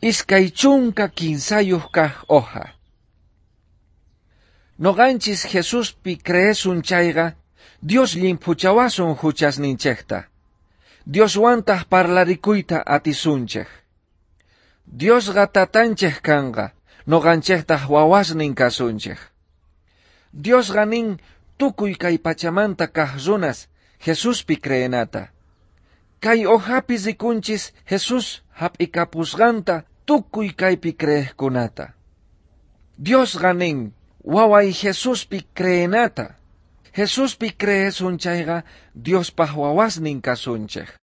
Iskay chunka kinsayuq kaq hoja. Noqanchis Jesuspi creesun chayqa, Dios limpuchawasun huchasninchekta. Dios wantaq parlarikuyta atisunchek. Dios tatanchek kanqa, noqanchektaq wawasnin kasunchek. Dios nin tukuy kay pachamanta kaq runas Jesuspi creenata. Kay hojapi rikunchis Jesus hap'ikapusqanta tukuy kaypi creeqkunata. Dios nin waway Jesuspi creenata. Jesuspi creesun chayqa Diospaq wawasnin kasunchek.